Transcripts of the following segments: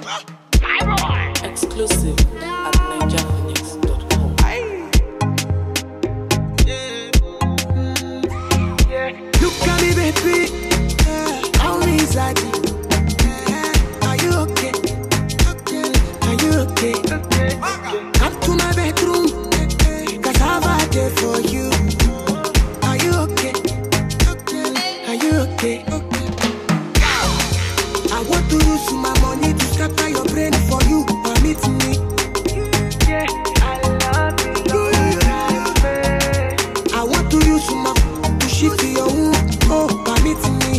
Exclusive at NigerPhoenix.com. Look at me, baby. I'm inside. Are you okay? Are you okay? Come to my bedroom, 'cause I've had it for you. Are you okay? Are you okay? I want to use my money to scatter your brain for you. Permit me. Yeah, I love you. I want to use my to shift your womb. Oh, permit me.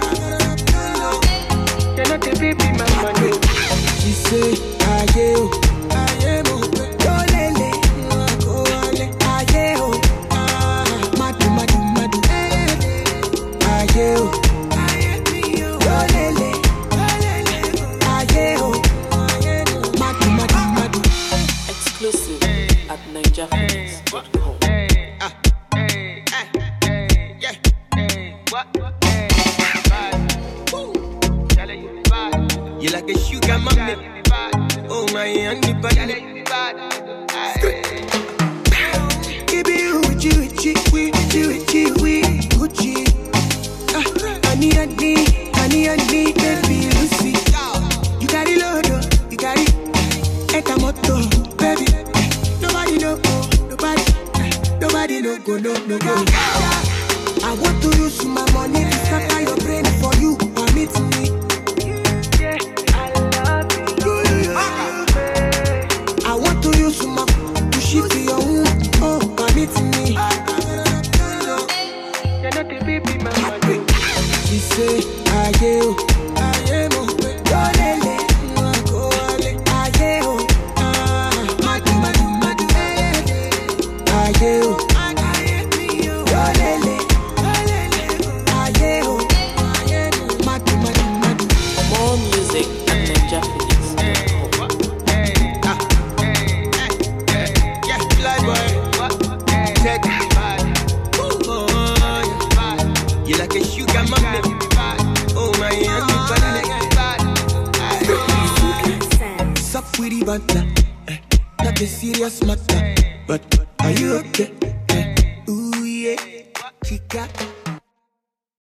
You're not a baby, my money. She say, aye, oh, go lele, aye, oh, madu, madu, madu, aye, oh, go lele, aye, oh, madu, madu, madu. Exclusive at NigerPhoenix.com. You like a sugar mommy. Oh my honey bunny. Give me Gucci, Gucci. Honey, baby Lucy. You got it load, you got it. Etamoto, baby. Nobody no go. I want to use my money to scatter your brain for you. Permit me. I want to use my to shift your womb. Oh, permit me. You're not a baby, my money. She say, aye, oh, go lele, aye, oh, madu, madu, madu, aye, oh, go lele, aye, oh, madu, madu, madu. More music at NigerPhoenix.com. You like a sugar mommy. Oh my honey bunny. Suck with the banter. Not a serious matter. But are you okay? Ooh yeah. Chica.